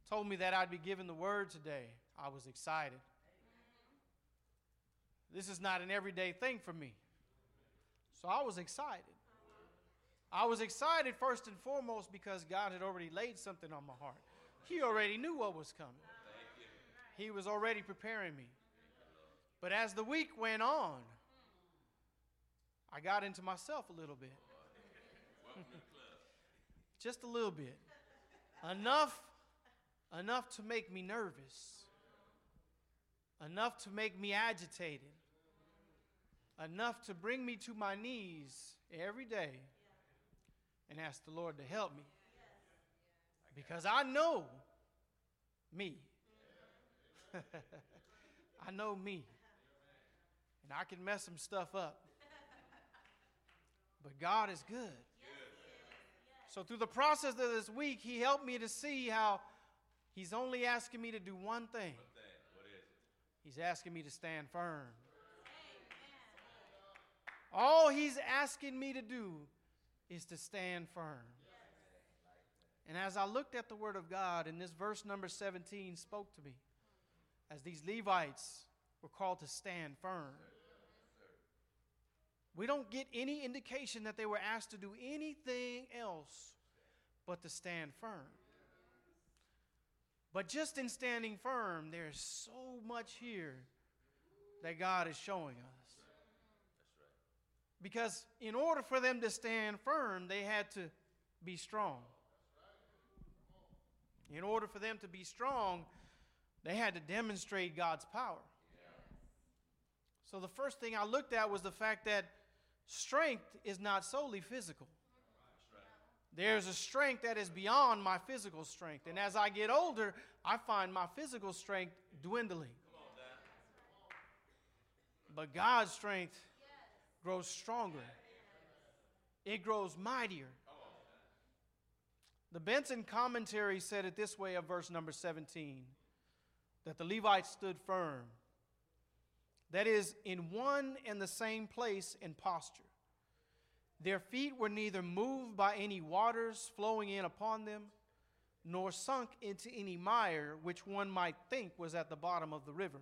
told me that I'd be given the word today, I was excited. This is not an everyday thing for me. So I was excited. I was excited first and foremost because God had already laid something on my heart. He already knew what was coming. He was already preparing me. But as the week went on, I got into myself a little bit. Just a little bit. Enough to make me nervous. Enough to make me agitated. Enough to bring me to my knees every day and ask the Lord to help me. Because I know me. I know me. And I can mess some stuff up. But God is good. So through the process of this week, He helped me to see how He's only asking me to do one thing. What is it? He's asking me to stand firm. All He's asking me to do is to stand firm. And as I looked at the Word of God, and this verse number 17 spoke to me, as these Levites were called to stand firm. We don't get any indication that they were asked to do anything else but to stand firm. But just in standing firm, there's so much here that God is showing us. Because in order for them to stand firm, they had to be strong. In order for them to be strong, they had to demonstrate God's power. So the first thing I looked at was the fact that strength is not solely physical. There's a strength that is beyond my physical strength. And as I get older, I find my physical strength dwindling. But God's strength grows stronger. It grows mightier. The Benson commentary said it this way of verse number 17, that the Levites stood firm. That is, in one and the same place and posture. Their feet were neither moved by any waters flowing in upon them, nor sunk into any mire, which one might think was at the bottom of the river.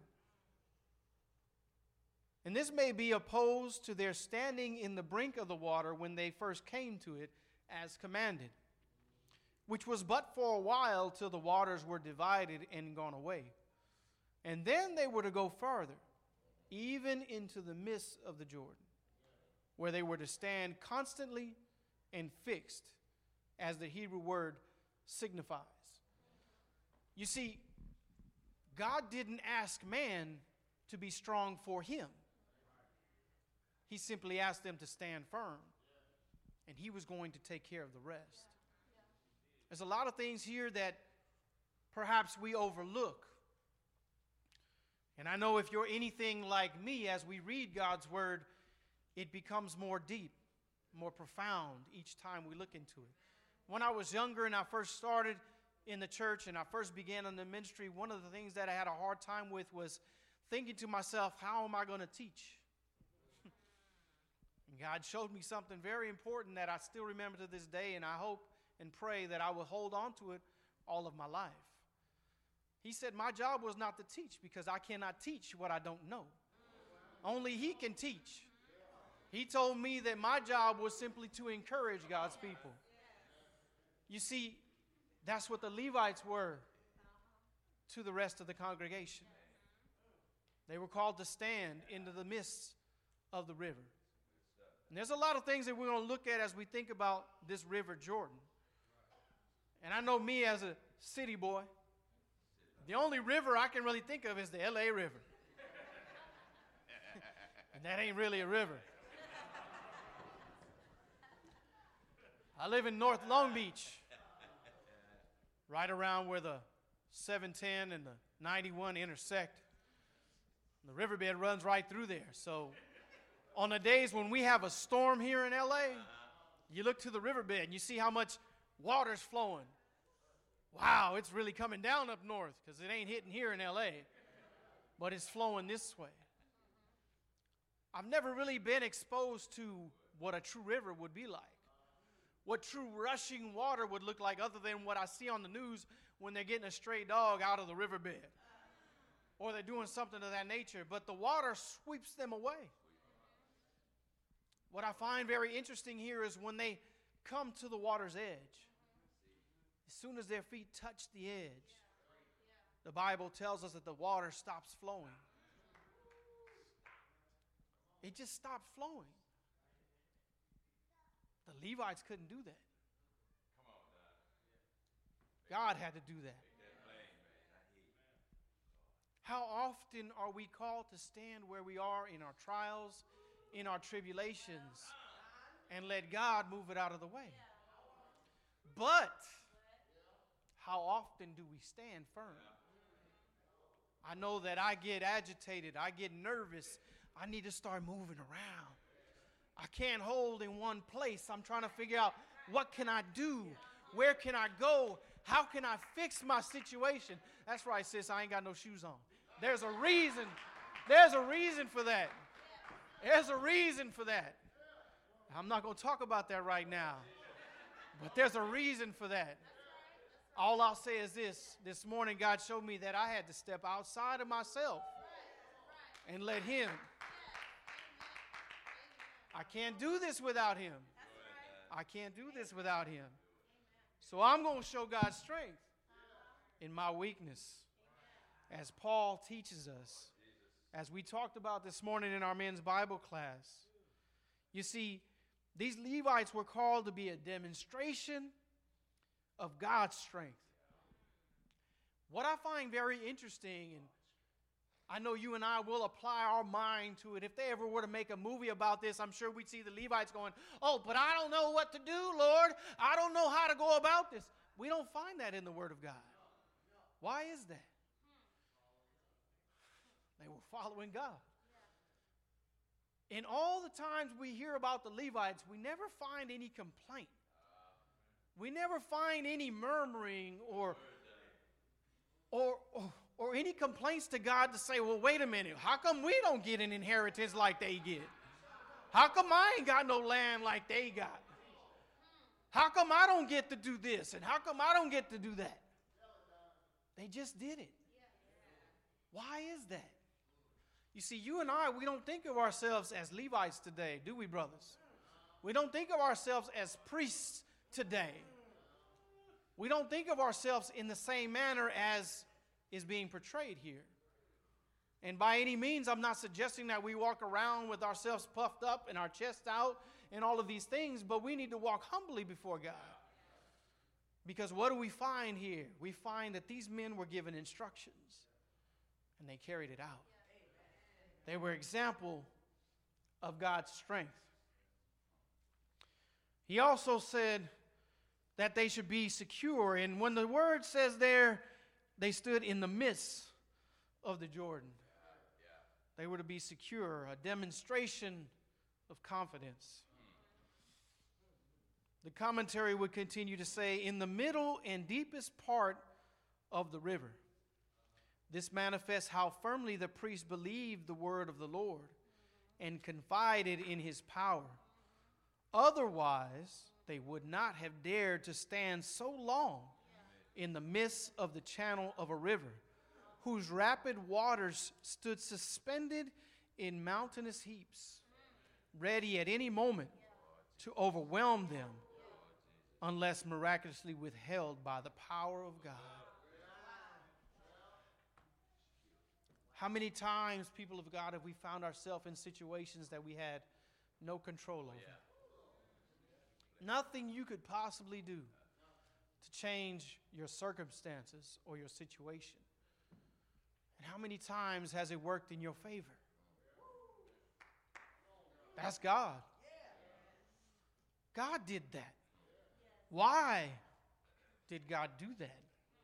And this may be opposed to their standing in the brink of the water when they first came to it, as commanded, which was but for a while till the waters were divided and gone away. And then they were to go farther, even into the midst of the Jordan, where they were to stand constantly and fixed, as the Hebrew word signifies. You see, God didn't ask man to be strong for Him. He simply asked them to stand firm, and He was going to take care of the rest. There's a lot of things here that perhaps we overlook. And I know if you're anything like me, as we read God's Word, it becomes more deep, more profound each time we look into it. When I was younger and I first started in the church and I first began in the ministry, one of the things that I had a hard time with was thinking to myself, how am I going to teach? And God showed me something very important that I still remember to this day, and I hope and pray that I will hold on to it all of my life. He said my job was not to teach, because I cannot teach what I don't know. Only He can teach. He told me that my job was simply to encourage God's people. You see, that's what the Levites were to the rest of the congregation. They were called to stand into the midst of the river. And there's a lot of things that we're going to look at as we think about this river Jordan. And I know me as a city boy, the only river I can really think of is the L.A. River. And that ain't really a river. I live in North Long Beach, right around where the 710 and the 91 intersect. The riverbed runs right through there. So on the days when we have a storm here in L.A., you look to the riverbed and you see how much water's flowing. Wow, it's really coming down up north, because it ain't hitting here in L.A., but it's flowing this way. I've never really been exposed to what a true river would be like. what true rushing water would look like, other than what I see on the news when they're getting a stray dog out of the riverbed, or they're doing something of that nature. But the water sweeps them away. What I find very interesting here is when they come to the water's edge, as soon as their feet touch the edge, the Bible tells us that the water stops flowing. It just stopped flowing. The Levites couldn't do that. God had to do that. How often are we called to stand where we are in our trials, in our tribulations, and let God move it out of the way? But how often do we stand firm? I know that I get agitated. I get nervous. I need to start moving around. I can't hold in one place. I'm trying to figure out, what can I do? Where can I go? How can I fix my situation? That's right, sis. I ain't got no shoes on. There's a reason. There's a reason for that. There's a reason for that. I'm not going to talk about that right now. But there's a reason for that. All I'll say is this. This morning, God showed me that I had to step outside of myself and let Him. I can't do this without Him. I can't do this without Him. So I'm going to show God's strength in my weakness, as Paul teaches us, as we talked about this morning in our men's Bible class. You see, these Levites were called to be a demonstration of God's strength. What I find very interesting, and I know you and I will apply our mind to it. If they ever were to make a movie about this, I'm sure we'd see the Levites going, "Oh, but I don't know what to do, Lord. I don't know how to go about this." We don't find that in the Word of God. Why is that? They were following God. In all the times we hear about the Levites, we never find any complaint. We never find any murmuring or any complaints to God to say, "Well, wait a minute, how come we don't get an inheritance like they get? How come I ain't got no land like they got? How come I don't get to do this? And how come I don't get to do that?" They just did it. Why is that? You see, you and I, we don't think of ourselves as Levites today, do we, brothers? We don't think of ourselves as priests today. We don't think of ourselves in the same manner as is being portrayed here. And by any means, I'm not suggesting that we walk around with ourselves puffed up and our chest out and all of these things, but we need to walk humbly before God. Because what do we find here? We find that these men were given instructions, and they carried it out. They were example of God's strength. He also said that they should be secure. And when the word says there, they stood in the midst of the Jordan. They were to be secure, a demonstration of confidence. The commentary would continue to say, in the middle and deepest part of the river. This manifests how firmly the priests believed the word of the Lord and confided in His power. Otherwise, they would not have dared to stand so long in the midst of the channel of a river, whose rapid waters stood suspended in mountainous heaps, ready at any moment to overwhelm them, unless miraculously withheld by the power of God. How many times, people of God, have we found ourselves in situations that we had no control over? Nothing you could possibly do to change your circumstances or your situation. And how many times has it worked in your favor? That's God. God did that. Why did God do that?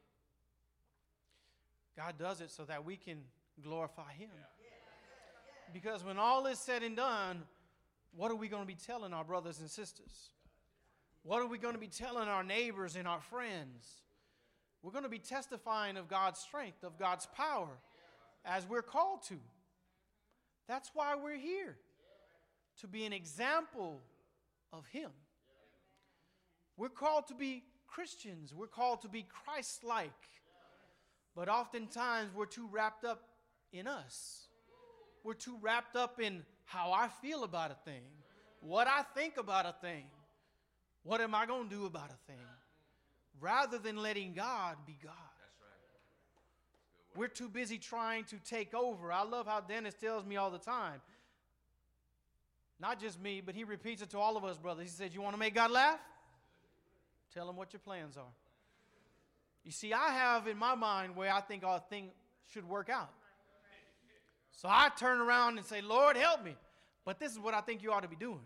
God does it so that we can glorify Him. Because when all is said and done, what are we going to be telling our brothers and sisters? What are we going to be telling our neighbors and our friends? We're going to be testifying of God's strength, of God's power, as we're called to. That's why we're here, to be an example of Him. We're called to be Christians. We're called to be Christ-like. But oftentimes we're too wrapped up in us. We're too wrapped up in how I feel about a thing, what I think about a thing, what am I going to do about a thing, rather than letting God be God. That's right. We're too busy trying to take over. I love how Dennis tells me all the time. Not just me, but he repeats it to all of us, brothers. He says, you want to make God laugh? Tell him what your plans are. You see, I have in my mind where I think our thing should work out. So I turn around and say, Lord, help me. But this is what I think you ought to be doing.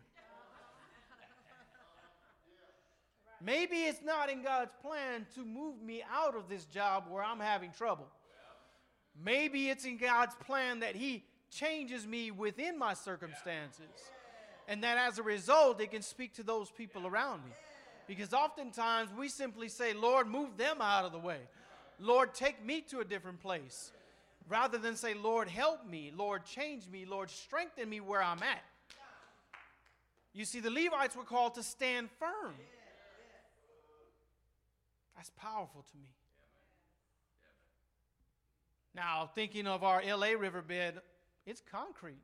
Maybe it's not in God's plan to move me out of this job where I'm having trouble. Maybe it's in God's plan that He changes me within my circumstances. And that as a result, it can speak to those people around me. Because oftentimes we simply say, Lord, move them out of the way. Lord, take me to a different place. Rather than say, Lord, help me. Lord, change me. Lord, strengthen me where I'm at. You see, the Levites were called to stand firm. That's powerful to me. Now, thinking of our LA riverbed, it's concrete.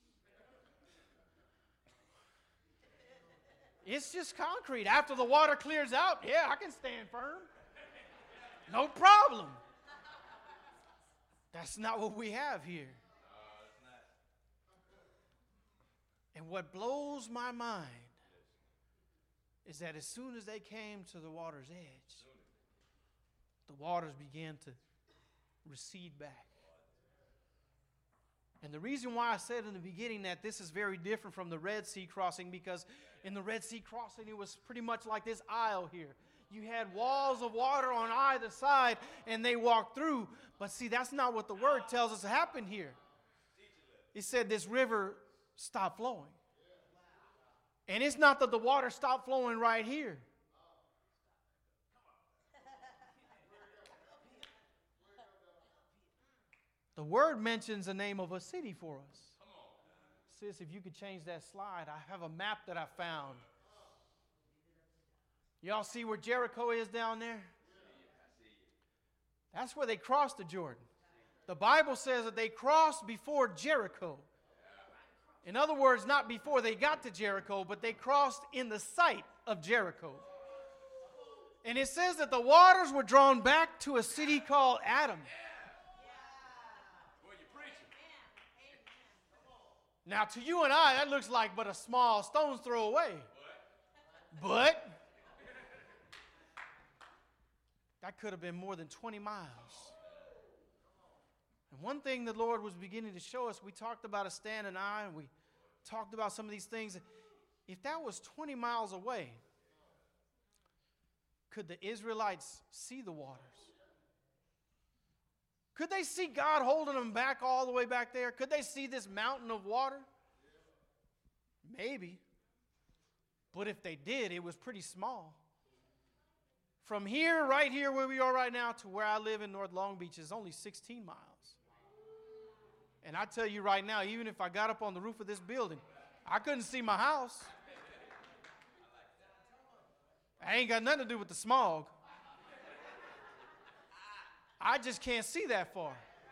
It's just concrete. After the water clears out, yeah, I can stand firm. No problem. That's not what we have here. And what blows my mind is that as soon as they came to the water's edge, the waters began to recede back. And the reason why I said in the beginning that this is very different from the Red Sea crossing, because in the Red Sea crossing, it was pretty much like this aisle here. You had walls of water on either side, and they walked through. But see, that's not what the Word tells us happened here. It said this river stopped flowing. And it's not that the water stopped flowing right here. The Word mentions the name of a city for us. Sis, if you could change that slide, I have a map that I found. Y'all see where Jericho is down there? That's where they crossed the Jordan. The Bible says that they crossed before Jericho. In other words, not before they got to Jericho, but they crossed in the sight of Jericho. And it says that the waters were drawn back to a city called Adam. Now, to you and I, that looks like but a small stone's throw away. But that could have been more than 20 miles. And one thing the Lord was beginning to show us, we talked about a stand and eye, and we talked about some of these things. If that was 20 miles away, could the Israelites see the waters? Could they see God holding them back all the way back there? Could they see this mountain of water? Maybe. But if they did, it was pretty small. From here, right here where we are right now, to where I live in North Long Beach is only 16 miles. And I tell you right now, even if I got up on the roof of this building, I couldn't see my house. I ain't got nothing to do with the smog. I just can't see that far.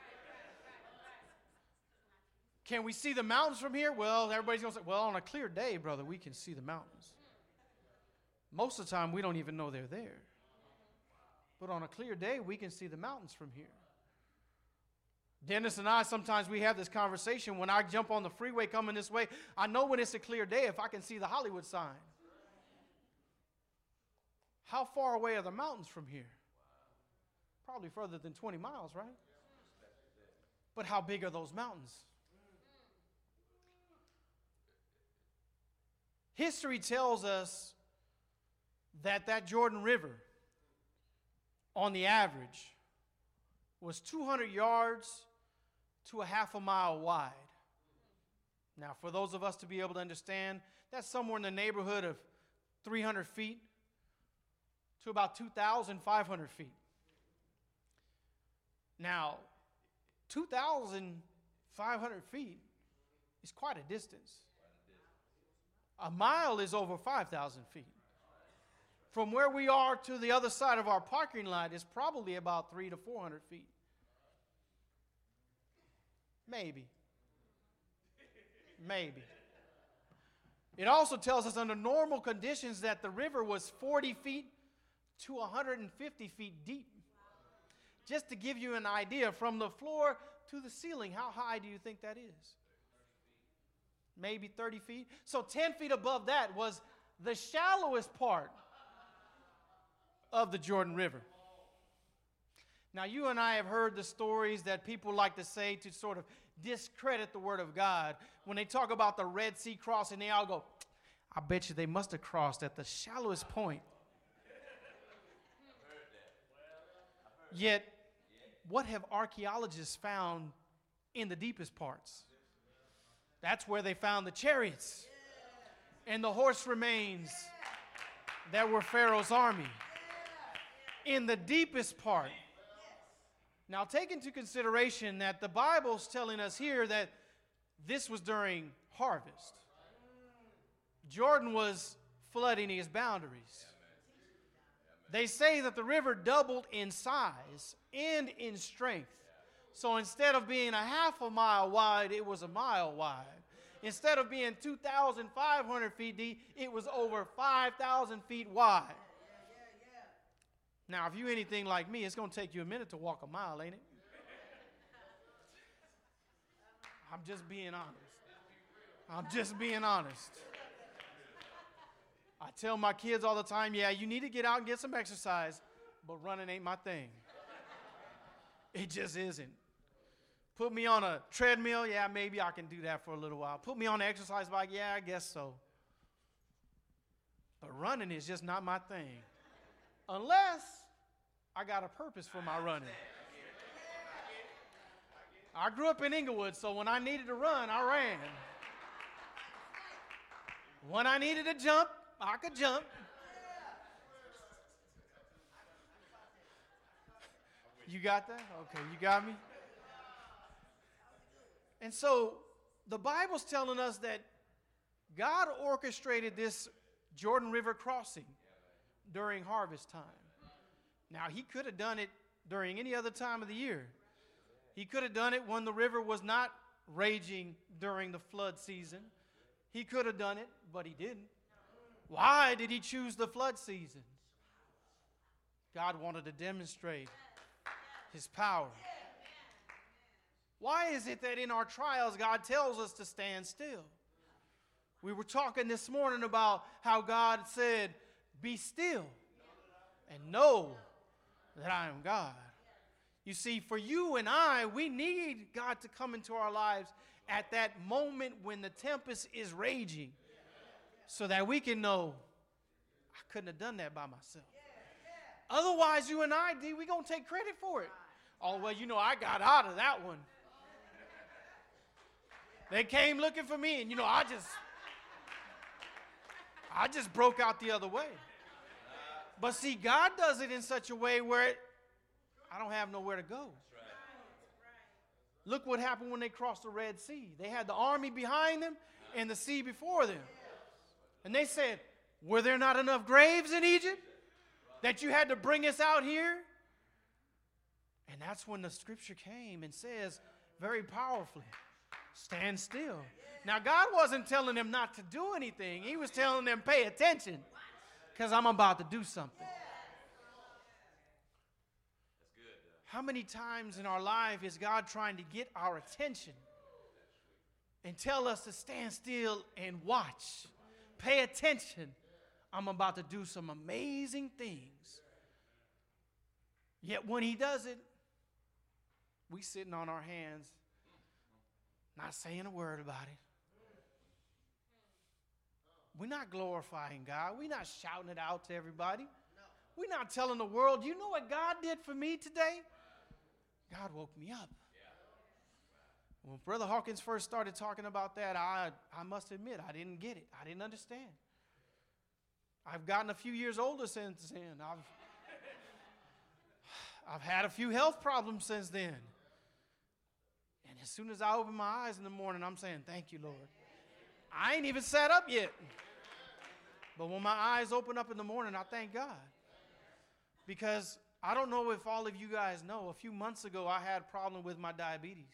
Can we see the mountains from here? Well, everybody's going to say, well, on a clear day, brother, we can see the mountains. Most of the time, we don't even know they're there. But on a clear day, we can see the mountains from here. Dennis and I, sometimes we have this conversation. When I jump on the freeway coming this way, I know when it's a clear day if I can see the Hollywood sign. How far away are the mountains from here? Probably further than 20 miles, right? But how big are those mountains? History tells us that Jordan River, on the average, was 200 yards to a half a mile wide. Now, for those of us to be able to understand, that's somewhere in the neighborhood of 300 feet to about 2,500 feet. Now, 2,500 feet is quite a distance. A mile is over 5,000 feet. from where we are to the other side of our parking lot is probably about 300 to 400 feet. Maybe. Maybe. It also tells us under normal conditions that the river was 40 feet to 150 feet deep. Just to give you an idea, from the floor to the ceiling, how high do you think that is? Maybe 30 feet. So 10 feet above that was the shallowest part of the Jordan River. Now, you and I have heard the stories that people like to say to sort of discredit the Word of God. When they talk about the Red Sea crossing, they all go, I bet you they must have crossed at the shallowest point. Yet, what have archaeologists found in the deepest parts? That's where they found the chariots and the horse remains that were Pharaoh's army. In the deepest part. Now, take into consideration that the Bible's telling us here that this was during harvest. Jordan was flooding his boundaries. They say that the river doubled in size and in strength. So instead of being a half a mile wide, it was a mile wide. Instead of being 2,500 feet deep, it was over 5,000 feet wide. Now, if you're anything like me, it's going to take you a minute to walk a mile, ain't it? I'm just being honest. I'm just being honest. I tell my kids all the time, yeah, you need to get out and get some exercise, but running ain't my thing. It just isn't. Put me on a treadmill, yeah, maybe I can do that for a little while. Put me on an exercise bike, yeah, I guess so. But running is just not my thing. Unless I got a purpose for my running. I grew up in Inglewood, so when I needed to run, I ran. When I needed to jump, I could jump. You got that? Okay, you got me? And so the Bible's telling us that God orchestrated this Jordan River crossing during harvest time. Now, he could have done it during any other time of the year. He could have done it when the river was not raging during the flood season. He could have done it, but he didn't. Why did he choose the flood season? God wanted to demonstrate his power. Why is it that in our trials, God tells us to stand still? We were talking this morning about how God said, be still and know that I am God. You see, for you and I, we need God to come into our lives at that moment when the tempest is raging so that we can know, I couldn't have done that by myself. Otherwise, you and I, D, we're going to take credit for it. Oh, well, you know, I got out of that one. They came looking for me, and, you know, I just broke out the other way. But see, God does it in such a way where I don't have nowhere to go. Look what happened when they crossed the Red Sea. They had the army behind them and the sea before them. And they said, were there not enough graves in Egypt that you had to bring us out here? And that's when the scripture came and says very powerfully, stand still. Now, God wasn't telling them not to do anything. He was telling them, pay attention, because I'm about to do something. How many times in our life is God trying to get our attention and tell us to stand still and watch? Pay attention. I'm about to do some amazing things. Yet when he does it, we sitting on our hands, not saying a word about it. We're not glorifying God. We're not shouting it out to everybody. We're not telling the world, you know what God did for me today? God woke me up. When Brother Hawkins first started talking about that, I must admit, I didn't get it. I didn't understand. I've gotten a few years older since then. I've had a few health problems since then. And as soon as I open my eyes in the morning, I'm saying, thank you, Lord. I ain't even sat up yet. But when my eyes open up in the morning, I thank God. Because I don't know if all of you guys know, a few months ago I had a problem with my diabetes.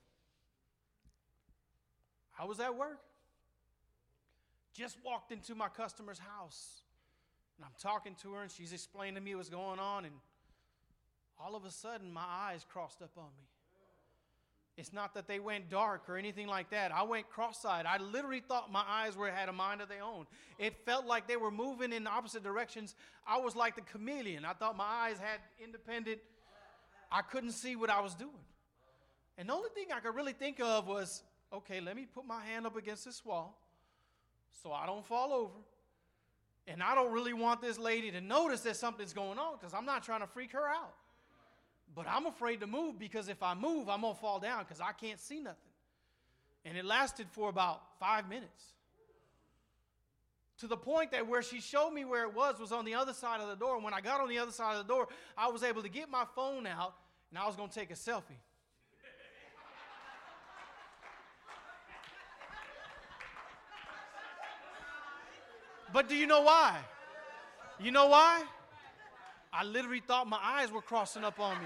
I was at work. Just walked into my customer's house. And I'm talking to her, and she's explaining to me what's going on. And all of a sudden, my eyes crossed up on me. It's not that they went dark or anything like that. I went cross-eyed. I literally thought my eyes had a mind of their own. It felt like they were moving in opposite directions. I was like the chameleon. I thought my eyes had independent. I couldn't see what I was doing. And the only thing I could really think of was, okay, let me put my hand up against this wall so I don't fall over. And I don't really want this lady to notice that something's going on because I'm not trying to freak her out. But I'm afraid to move because if I move, I'm going to fall down because I can't see nothing. And it lasted for about 5 minutes. To the point that where she showed me where it was on the other side of the door. And when I got on the other side of the door, I was able to get my phone out and I was going to take a selfie. But do you know why? You know why? I literally thought my eyes were crossing up on me.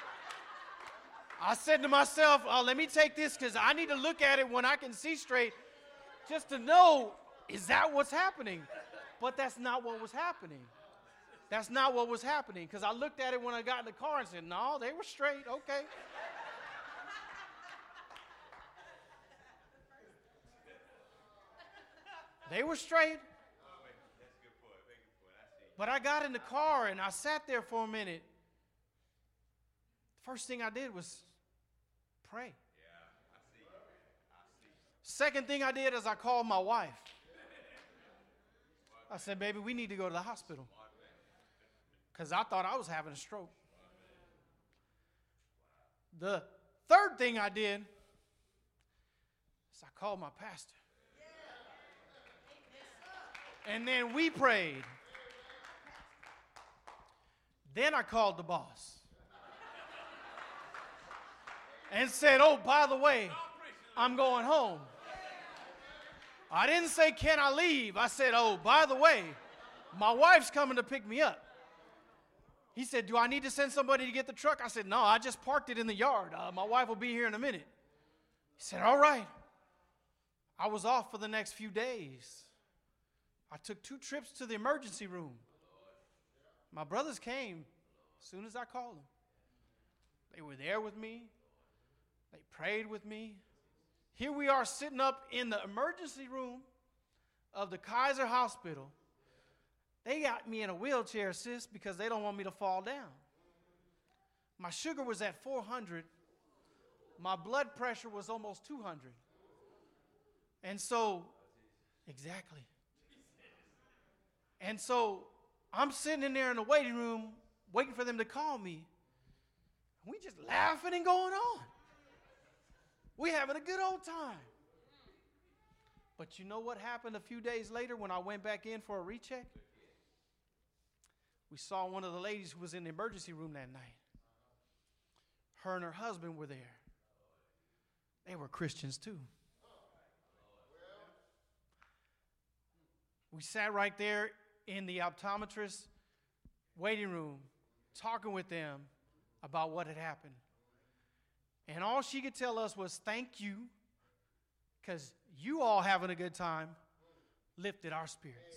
I said to myself, oh, let me take this because I need to look at it when I can see straight just to know, is that what's happening? But that's not what was happening. That's not what was happening because I looked at it when I got in the car and said, no, they were straight, okay. They were straight. But I got in the car and I sat there for a minute. First thing I did was pray. Yeah, I see. Second thing I did is I called my wife. I said, baby, we need to go to the hospital. Because I thought I was having a stroke. The third thing I did is I called my pastor. And then we prayed. Then I called the boss and said, oh, by the way, I'm going home. I didn't say, can I leave? I said, oh, by the way, my wife's coming to pick me up. He said, do I need to send somebody to get the truck? I said, no, I just parked it in the yard. My wife will be here in a minute. He said, all right. I was off for the next few days. I took 2 trips to the emergency room. My brothers came as soon as I called them. They were there with me. They prayed with me. Here we are sitting up in the emergency room of the Kaiser Hospital. They got me in a wheelchair, sis, because they don't want me to fall down. My sugar was at 400. My blood pressure was almost 200. And so, exactly. And so, I'm sitting in there in the waiting room waiting for them to call me. We just laughing and going on. We having a good old time. But you know what happened a few days later when I went back in for a recheck? We saw one of the ladies who was in the emergency room that night. Her and her husband were there. They were Christians too. We sat right there in the optometrist waiting room, talking with them about what had happened. And all she could tell us was, thank you, because you all having a good time lifted our spirits.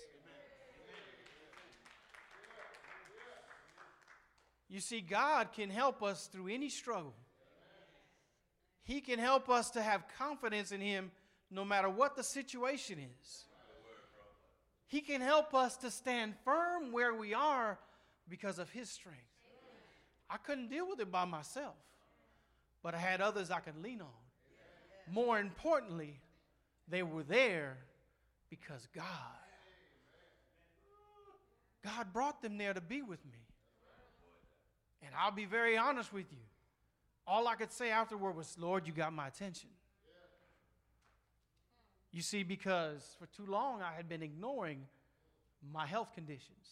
You see, God can help us through any struggle. He can help us to have confidence in Him no matter what the situation is. He can help us to stand firm where we are because of His strength. I couldn't deal with it by myself, but I had others I could lean on. More importantly, they were there because God brought them there to be with me. And I'll be very honest with you. All I could say afterward was, Lord, you got my attention. You see, because for too long I had been ignoring my health conditions.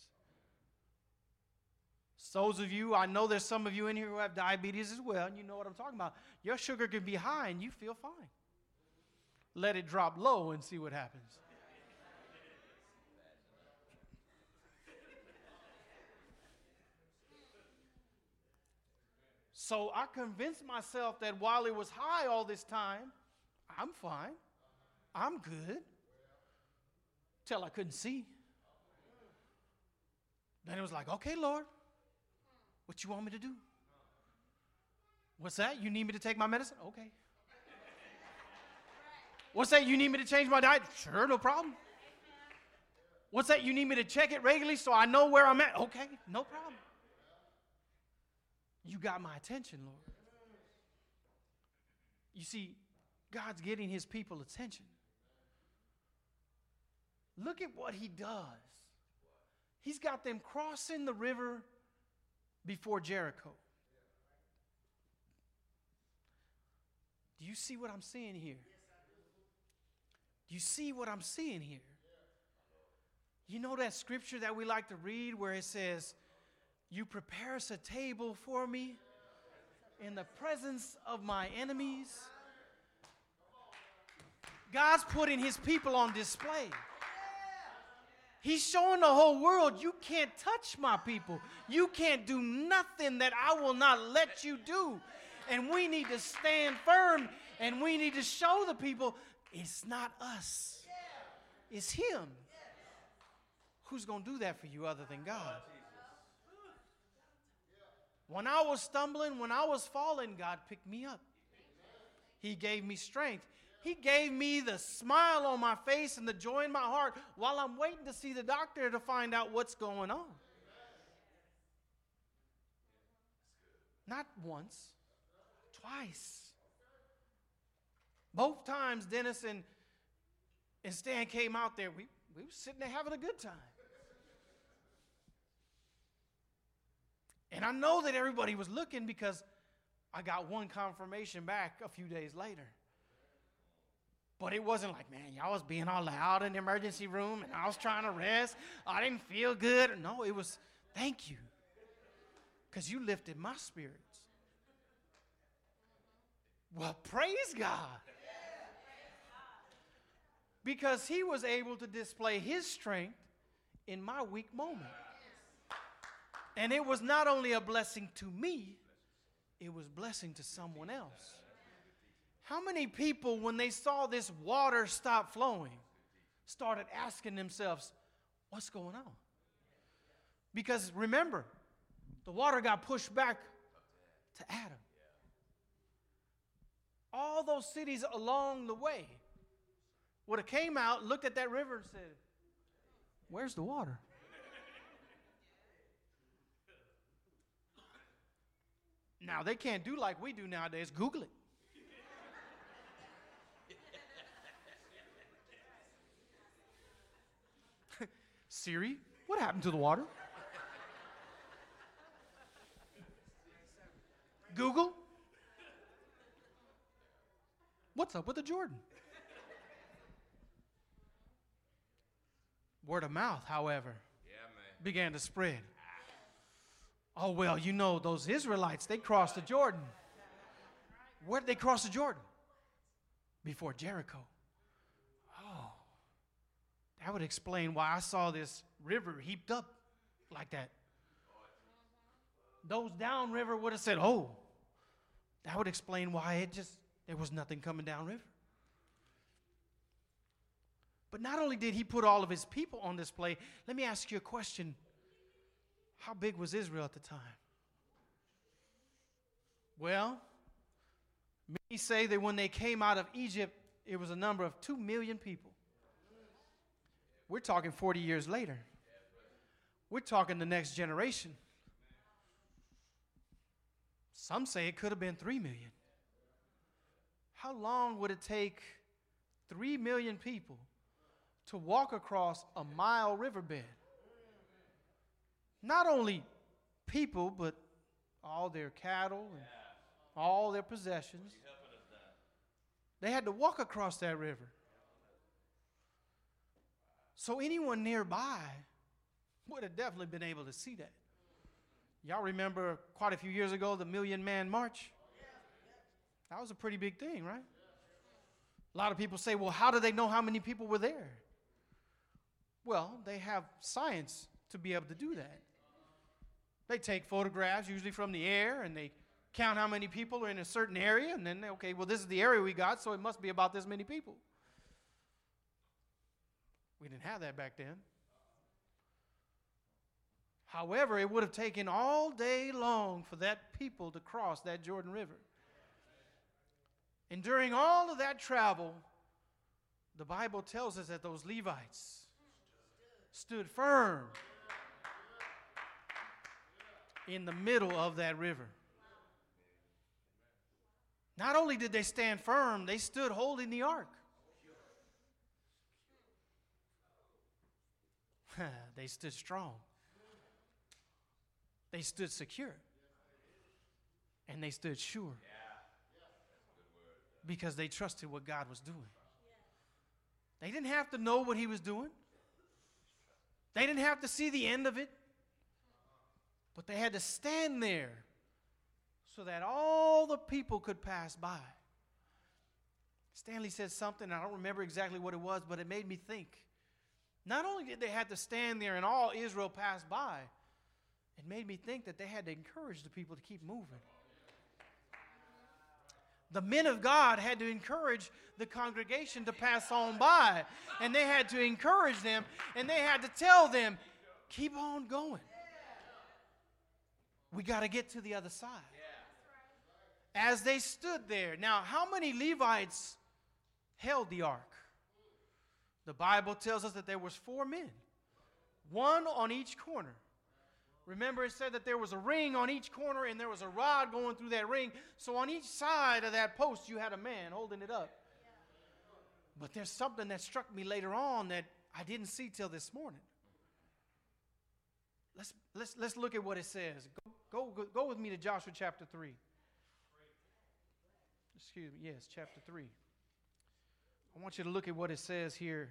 Those of you, I know there's some of you in here who have diabetes as well, and you know what I'm talking about. Your sugar can be high and you feel fine. Let it drop low and see what happens. So I convinced myself that while it was high all this time, I'm fine. I'm good. Till I couldn't see. Then it was like, okay, Lord, what you want me to do? What's that? You need me to take my medicine? Okay. What's that? You need me to change my diet? Sure, no problem. What's that? You need me to check it regularly so I know where I'm at? Okay, no problem. You got my attention, Lord. You see, God's getting his people attention. Look at what he does. He's got them crossing the river before Jericho. Do you see what I'm seeing here? Do you see what I'm seeing here? You know that scripture that we like to read where it says, you prepare us a table for me in the presence of my enemies? God's putting his people on display. He's showing the whole world, you can't touch my people. You can't do nothing that I will not let you do. And we need to stand firm, and we need to show the people it's not us. It's him. Who's going to do that for you other than God? When I was stumbling, when I was falling, God picked me up. He gave me strength. He gave me the smile on my face and the joy in my heart while I'm waiting to see the doctor to find out what's going on. Not once, twice. Both times Dennis and Stan came out there, we were sitting there having a good time. And I know that everybody was looking because I got one confirmation back a few days later. But it wasn't like, man, y'all was being all loud in the emergency room and I was trying to rest. I didn't feel good. No, it was, thank you. Because you lifted my spirits. Well, praise God. Because he was able to display his strength in my weak moment. And it was not only a blessing to me, it was a blessing to someone else. How many people, when they saw this water stop flowing, started asking themselves, what's going on? Because remember, the water got pushed back to Adam. All those cities along the way would have came out, looked at that river and said, where's the water? Now, they can't do like we do nowadays. Google it. Siri, what happened to the water? Google, what's up with the Jordan? Word of mouth, however, began to spread. Oh, well, you know, those Israelites, they crossed the Jordan. Where did they cross the Jordan? Before Jericho. Oh, that would explain why I saw this river heaped up like that. Those downriver would have said, oh, that would explain why there was nothing coming downriver. But not only did he put all of his people on display, let me ask you a question. How big was Israel at the time? Well, many say that when they came out of Egypt, it was a number of 2 million people. We're talking 40 years later. We're talking the next generation. Some say it could have been 3 million. How long would it take 3 million people to walk across a mile riverbed? Not only people, but all their cattle and all their possessions. They had to walk across that river. So anyone nearby would have definitely been able to see that. Y'all remember quite a few years ago the Million Man March? That was a pretty big thing, right? A lot of people say, well, how do they know how many people were there? Well, they have science to be able to do that. They take photographs, usually from the air, and they count how many people are in a certain area, and then, okay, well, this is the area we got, so it must be about this many people. We didn't have that back then. However, it would have taken all day long for that people to cross that Jordan River. And during all of that travel, the Bible tells us that those Levites stood firm in the middle of that river. Not only did they stand firm, they stood holding the ark. They stood strong. They stood secure. And they stood sure. Because they trusted what God was doing. They didn't have to know what he was doing. They didn't have to see the end of it. But they had to stand there so that all the people could pass by. Stanley said something, I don't remember exactly what it was, but it made me think. Not only did they have to stand there and all Israel pass by, it made me think that they had to encourage the people to keep moving. The men of God had to encourage the congregation to pass on by. And they had to encourage them, and they had to tell them, keep on going. We got to get to the other side. As they stood there. Now, how many Levites held the ark? The Bible tells us that there was 4 men, one on each corner. Remember, it said that there was a ring on each corner and there was a rod going through that ring. So on each side of that post, you had a man holding it up. But there's something that struck me later on that I didn't see till this morning. Let's look at what it says. Go with me to Joshua chapter 3. Excuse me, yes, chapter 3. I want you to look at what it says here.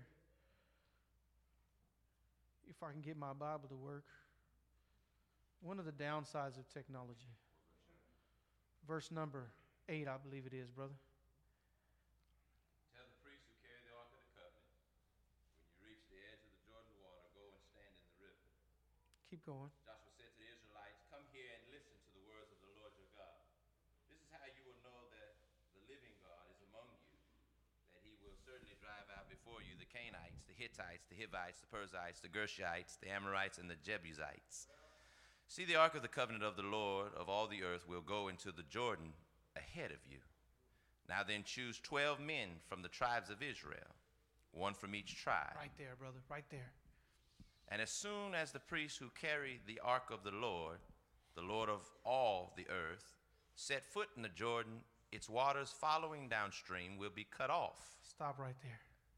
If I can get my Bible to work. One of the downsides of technology. Verse number 8, I believe it is, brother. Tell the priests who carry the Ark of the Covenant, when you reach the edge of the Jordan water, go and stand in the river. Keep going. Joshua said to the Israelites, come here and listen to the words of the Lord your God. This is how you will know that the living God is among you, that he will certainly drive out before you the Canaanites, the Hittites, the Hivites, the Perizzites, the Gershites, the Amorites, and the Jebusites. See, the ark of the covenant of the Lord of all the earth will go into the Jordan ahead of you. Now then choose 12 men from the tribes of Israel, one from each tribe. Right there, brother, right there. And as soon as the priests who carry the ark of the Lord of all the earth, set foot in the Jordan, its waters following downstream will be cut off. Stop right there.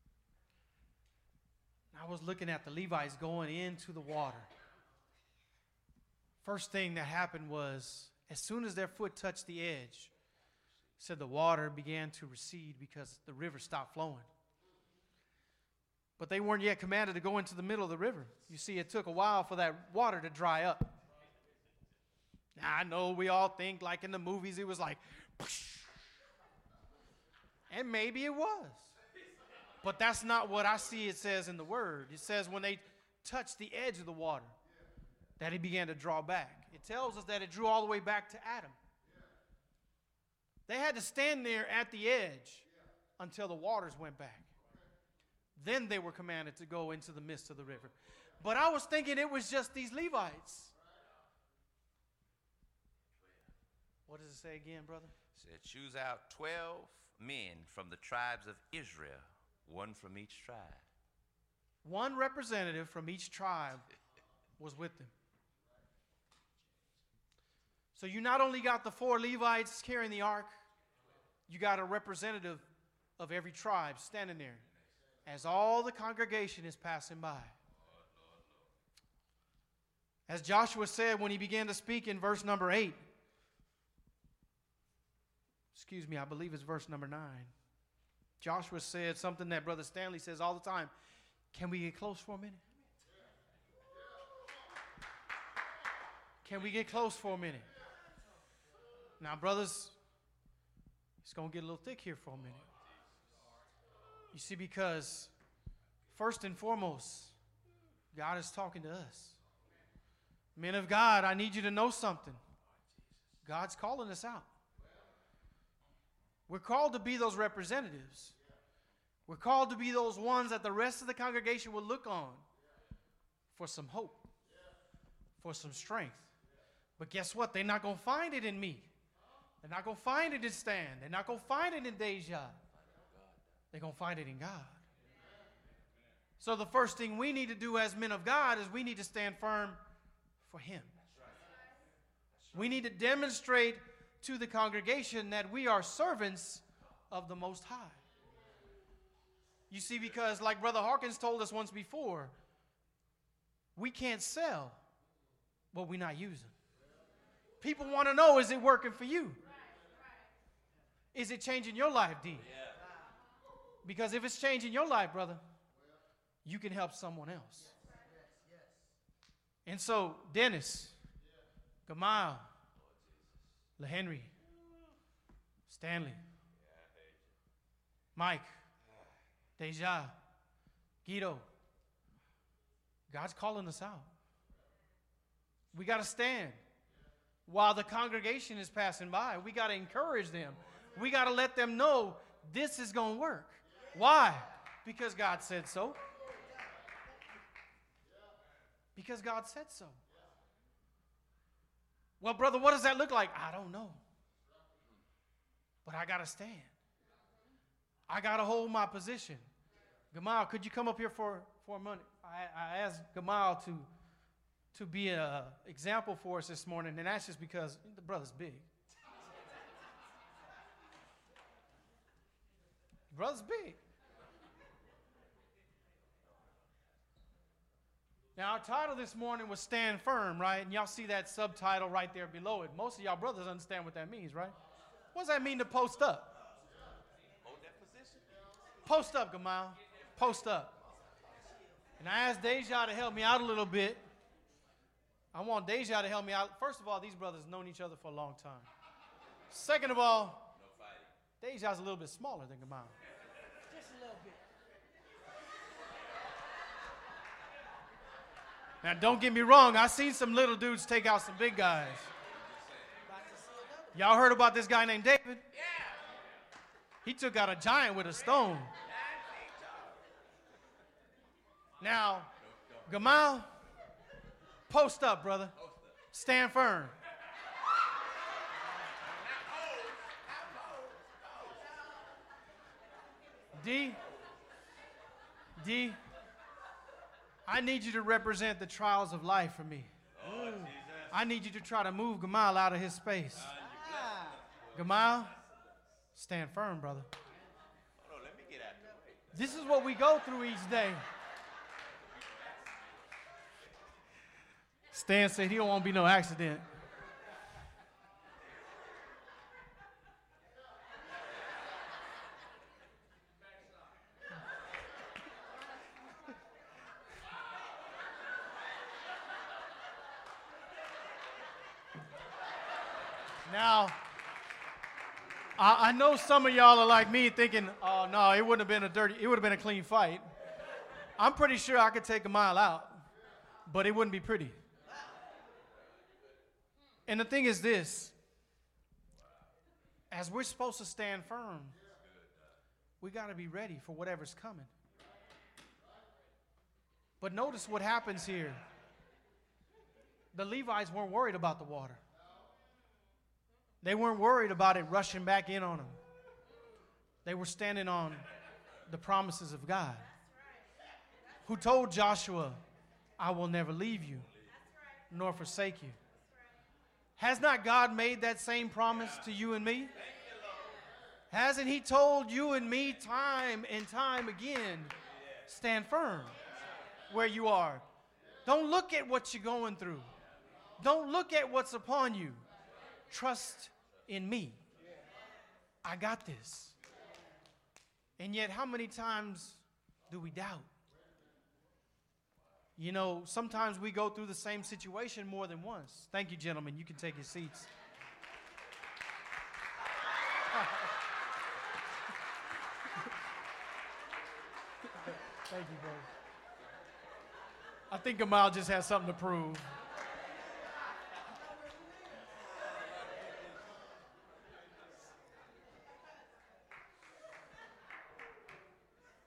I was looking at the Levites going into the water. First thing that happened was, as soon as their foot touched the edge, said the water began to recede because the river stopped flowing. But they weren't yet commanded to go into the middle of the river. You see, it took a while for that water to dry up. Now, I know we all think like in the movies it was like, and maybe it was. But that's not what I see it says in the Word. It says when they touched the edge of the water, that it began to draw back. It tells us that it drew all the way back to Adam. They had to stand there at the edge until the waters went back. Then they were commanded to go into the midst of the river. But I was thinking it was just these Levites. What does it say again, brother? It said, choose out 12 men from the tribes of Israel, one from each tribe. One representative from each tribe was with them. So you not only got the 4 Levites carrying the ark, you got a representative of every tribe standing there as all the congregation is passing by. As Joshua said when he began to speak in verse number 8, excuse me, I believe it's verse number 9. Joshua said something that Brother Stanley says all the time. Can we get close for a minute? Can we get close for a minute? Now, brothers, it's going to get a little thick here for a minute. You see, because first and foremost, God is talking to us. Men of God, I need you to know something. God's calling us out. We're called to be those representatives. We're called to be those ones that the rest of the congregation will look on for some hope, for some strength. But guess what? They're not going to find it in me. They're not going to find it in Stan. They're not going to find it in Deja. They're going to find it in God. So the first thing we need to do as men of God is we need to stand firm for Him. We need to demonstrate to the congregation that we are servants of the Most High. You see, because like Brother Hawkins told us once before, we can't sell what we're not using. People want to know, is it working for you? Is it changing your life, D? Because if it's changing your life, brother, you can help someone else. And so, Dennis, Gamal, LeHenry, Stanley, Mike, Deja, Guido, God's calling us out. We got to stand while the congregation is passing by. We got to encourage them. We got to let them know this is going to work. Why? Because God said so. Because God said so. Well, brother, what does that look like? I don't know. But I got to stand. I got to hold my position. Gamal, could you come up here for a minute? I asked Gamal to be an example for us this morning, and that's just because the brother's big. Brother's big. Now, our title this morning was Stand Firm, right? And y'all see that subtitle right there below it. Most of y'all brothers understand what that means, right? What does that mean to post up? Hold that position. Post up, Gamal. Post up. And I asked Deja to help me out a little bit. I want Deja to help me out. First of all, these brothers have known each other for a long time. Second of all, Deja's a little bit smaller than Gamal. Just a little bit. Now, don't get me wrong. I've seen some little dudes take out some big guys. Y'all heard about this guy named David? Yeah. He took out a giant with a stone. Now, Gamal, post up, brother. Stand firm. D, I need you to represent the trials of life for me. I need you to try to move Gamal out of his space. Gamal, stand firm, brother. Hold on, let me get out the way. This is what we go through each day. Stan said he don't want to be no accident. Now, I know some of y'all are like me thinking, oh no, it would have been a clean fight. I'm pretty sure I could take a mile out, but it wouldn't be pretty. And the thing is this, as we're supposed to stand firm, we got to be ready for whatever's coming. But notice what happens here. The Levites weren't worried about the water. They weren't worried about it rushing back in on them. They were standing on the promises of God, who told Joshua, I will never leave you nor forsake you. Has not God made that same promise to you and me? Hasn't He told you and me time and time again, stand firm where you are. Don't look at what you're going through. Don't look at what's upon you. Trust in me. I got this. And yet, how many times do we doubt? You know, sometimes we go through the same situation more than once. Thank you, gentlemen. You can take your seats. Thank you, brother. I think Gamal just has something to prove.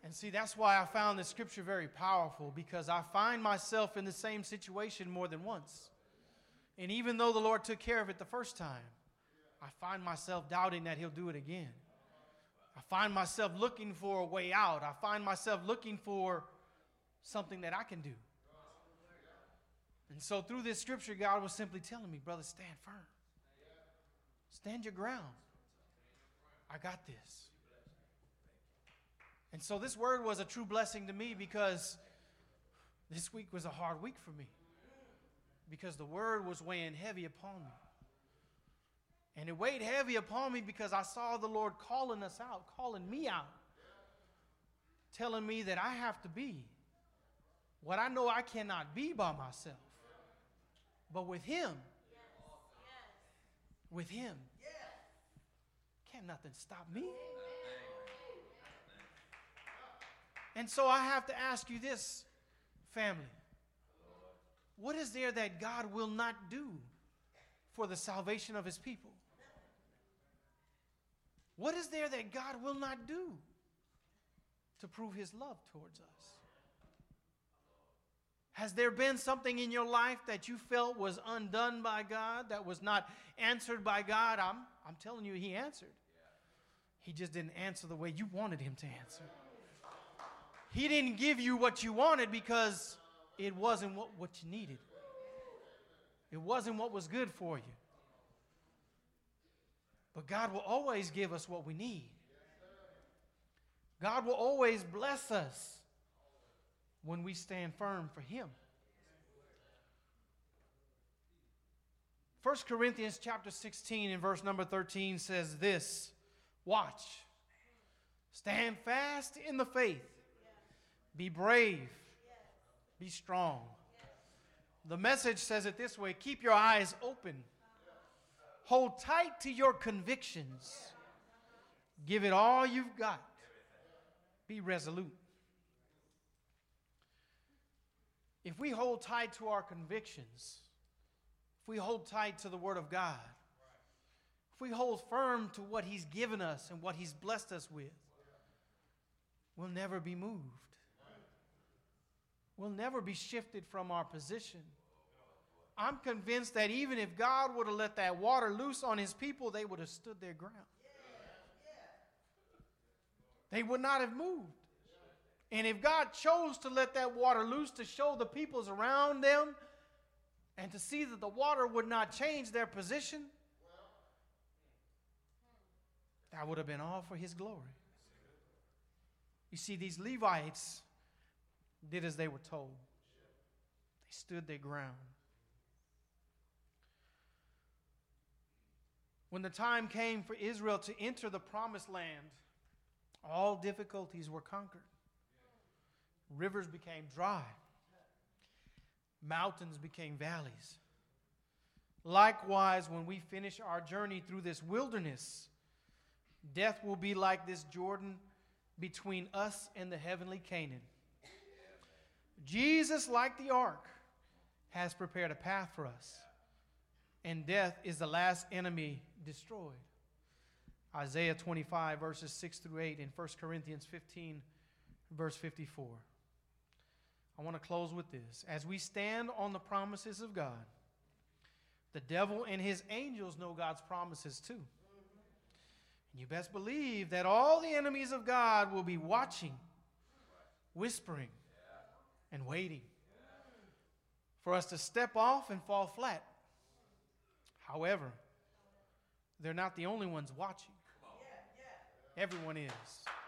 And see, that's why I found this scripture very powerful, because I find myself in the same situation more than once. And even though the Lord took care of it the first time, I find myself doubting that He'll do it again. I find myself looking for a way out. I find myself looking for something that I can do. And so through this scripture, God was simply telling me, brother, stand firm. Stand your ground. I got this. And so this word was a true blessing to me, because this week was a hard week for me, because the word was weighing heavy upon me. And it weighed heavy upon me because I saw the Lord calling us out, calling me out, telling me that I have to be what I know I cannot be by myself. But with Him, with Him, can't nothing stop me. And so I have to ask you this, family. What is there that God will not do for the salvation of His people? What is there that God will not do to prove His love towards us? Has there been something in your life that you felt was undone by God, that was not answered by God? I'm telling you, He answered. He just didn't answer the way you wanted Him to answer. He didn't give you what you wanted because it wasn't what you needed. It wasn't what was good for you. But God will always give us what we need. God will always bless us when we stand firm for Him. 1 Corinthians chapter 16 and verse number 13 says this, watch, stand fast in the faith, be brave, be strong. The Message says it this way, keep your eyes open. Hold tight to your convictions. Give it all you've got. Be resolute. If we hold tight to our convictions, if we hold tight to the Word of God, if we hold firm to what He's given us and what He's blessed us with, we'll never be moved. We'll never be shifted from our position. I'm convinced that even if God would have let that water loose on His people, they would have stood their ground. They would not have moved. And if God chose to let that water loose to show the peoples around them and to see that the water would not change their position, that would have been all for His glory. You see, these Levites did as they were told. They stood their ground. When the time came for Israel to enter the promised land, all difficulties were conquered. Rivers became dry. Mountains became valleys. Likewise, when we finish our journey through this wilderness, death will be like this Jordan between us and the heavenly Canaan. Jesus, like the ark, has prepared a path for us, and death is the last enemy destroyed. Isaiah 25, verses 6 through 8, and 1 Corinthians 15, verse 54. I want to close with this. As we stand on the promises of God, the devil and his angels know God's promises too. And you best believe that all the enemies of God will be watching, whispering, and waiting for us to step off and fall flat. However, they're not the only ones watching. Everyone is.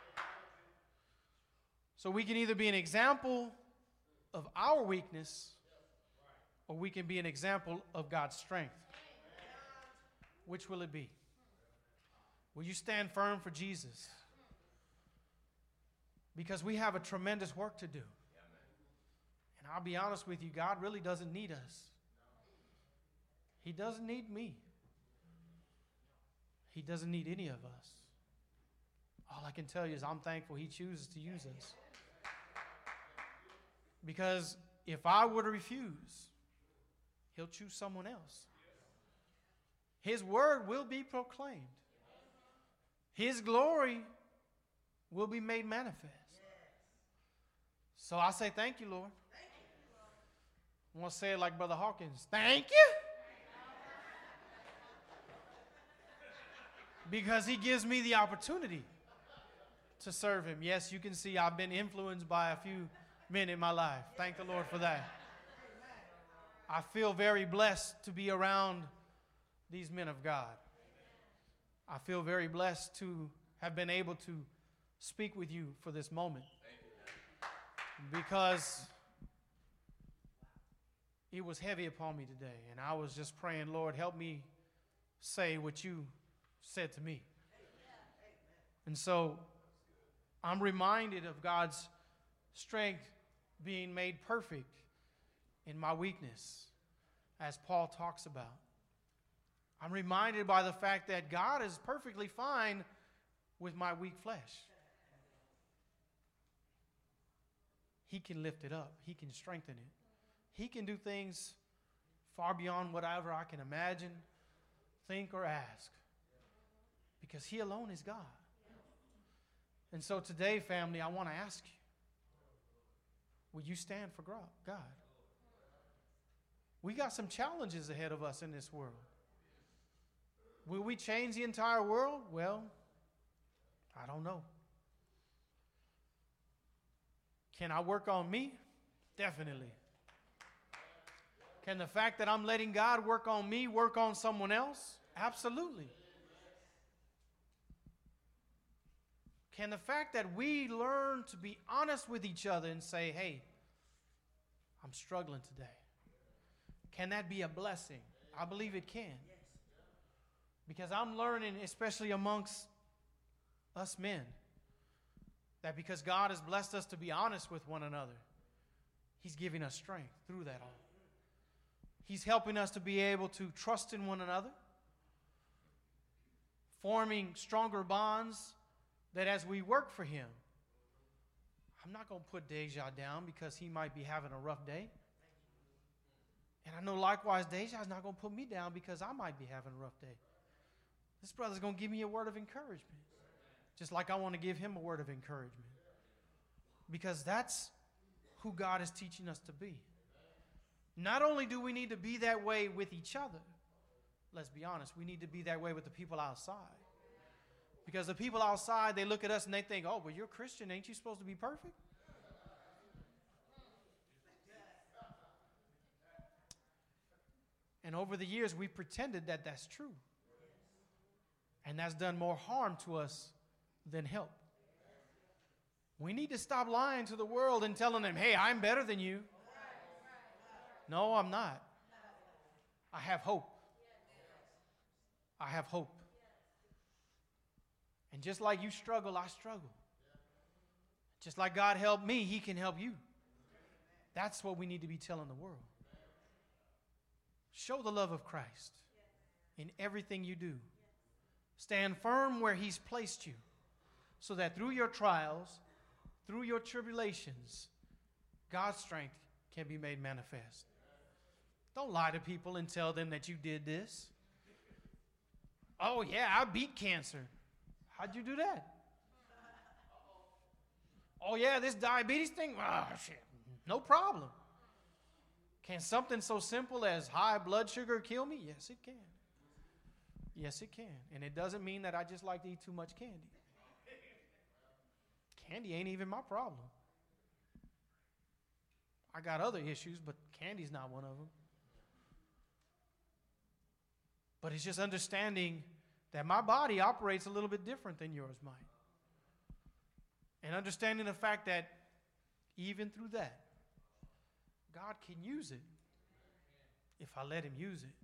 So we can either be an example of our weakness, or we can be an example of God's strength. Which will it be? Will you stand firm for Jesus? Because we have a tremendous work to do. And I'll be honest with you, God really doesn't need us. He doesn't need me. He doesn't need any of us. All I can tell you is I'm thankful He chooses to use us. Because if I were to refuse, He'll choose someone else. His word will be proclaimed. His glory will be made manifest. So I say thank you, Lord. I want to say it like Brother Hawkins. Thank you. Because he gives me the opportunity to serve him. Yes, you can see I've been influenced by a few men in my life. Thank the Lord for that. I feel very blessed to be around these men of God. I feel very blessed to have been able to speak with you for this moment. Because it was heavy upon me today, and I was just praying, Lord, help me say what you said to me. And so I'm reminded of God's strength being made perfect in my weakness, as Paul talks about. I'm reminded by the fact that God is perfectly fine with my weak flesh. He can lift it up. He can strengthen it. He can do things far beyond whatever I can imagine, think, or ask. Because He alone is God. And so today, family, I want to ask you, will you stand for God? We got some challenges ahead of us in this world. Will we change the entire world? Well, I don't know. Can I work on me? Definitely. Can the fact that I'm letting God work on me work on someone else? Absolutely. Can the fact that we learn to be honest with each other and say, hey, I'm struggling today, can that be a blessing? I believe it can. Because I'm learning, especially amongst us men, that because God has blessed us to be honest with one another, He's giving us strength through that all. He's helping us to be able to trust in one another, forming stronger bonds that as we work for Him, I'm not going to put Deja down because he might be having a rough day. And I know likewise Deja's not going to put me down because I might be having a rough day. This brother's going to give me a word of encouragement, just like I want to give him a word of encouragement. Because that's who God is teaching us to be. Not only do we need to be that way with each other, let's be honest, we need to be that way with the people outside. Because the people outside, they look at us and they think, oh, well, you're a Christian. Ain't you supposed to be perfect? And over the years, we pretended that that's true. And that's done more harm to us than help. We need to stop lying to the world and telling them, hey, I'm better than you. No, I'm not. I have hope. I have hope. And just like you struggle, I struggle. Just like God helped me, He can help you. That's what we need to be telling the world. Show the love of Christ in everything you do. Stand firm where He's placed you, so that through your trials, through your tribulations, God's strength can be made manifest. Don't lie to people and tell them that you did this. Oh, yeah, I beat cancer. How'd you do that? Oh, yeah, this diabetes thing? Oh, shit, no problem. Can something so simple as high blood sugar kill me? Yes, it can. Yes, it can. And it doesn't mean that I just like to eat too much candy. Candy ain't even my problem. I got other issues, but candy's not one of them. But it's just understanding that my body operates a little bit different than yours might. And understanding the fact that even through that, God can use it if I let Him use it.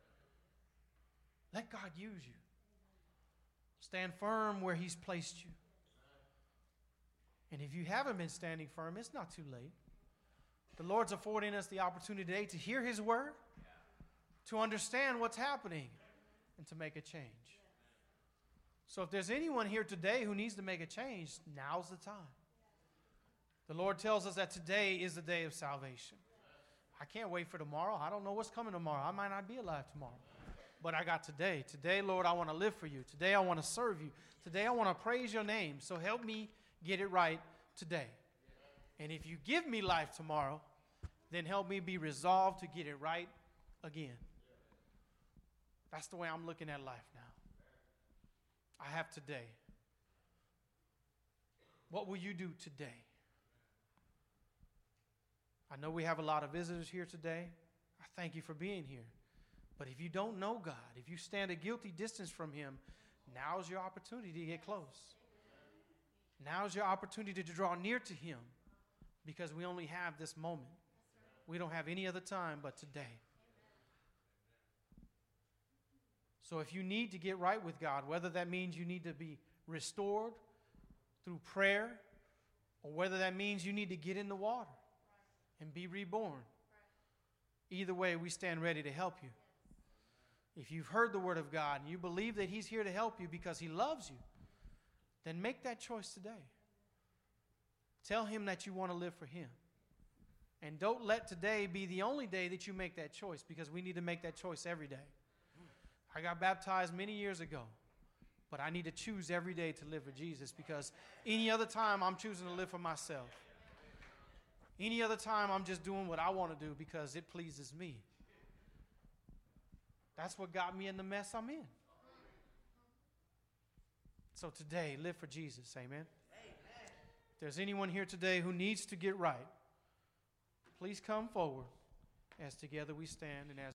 Let God use you. Stand firm where He's placed you. And if you haven't been standing firm, it's not too late. The Lord's affording us the opportunity today to hear His word, to understand what's happening, and to make a change. So if there's anyone here today who needs to make a change, now's the time. The Lord tells us that today is the day of salvation. I can't wait for tomorrow. I don't know what's coming tomorrow. I might not be alive tomorrow. But I got today. Today, Lord, I want to live for you. Today, I want to serve you. Today, I want to praise your name. So help me get it right today. And if you give me life tomorrow, then help me be resolved to get it right again. That's the way I'm looking at life now. I have today. What will you do today? I know we have a lot of visitors here today. I thank you for being here. But if you don't know God, if you stand a guilty distance from Him, now's your opportunity to get close. Now's your opportunity to draw near to Him, because we only have this moment. We don't have any other time but today. So if you need to get right with God, whether that means you need to be restored through prayer, or whether that means you need to get in the water and be reborn, either way, we stand ready to help you. If you've heard the word of God and you believe that He's here to help you because He loves you, then make that choice today. Tell Him that you want to live for Him. And don't let today be the only day that you make that choice, because we need to make that choice every day. I got baptized many years ago, but I need to choose every day to live for Jesus, because any other time I'm choosing to live for myself. Any other time I'm just doing what I want to do because it pleases me. That's what got me in the mess I'm in. So today, live for Jesus. Amen. If there's anyone here today who needs to get right, please come forward as together we stand and as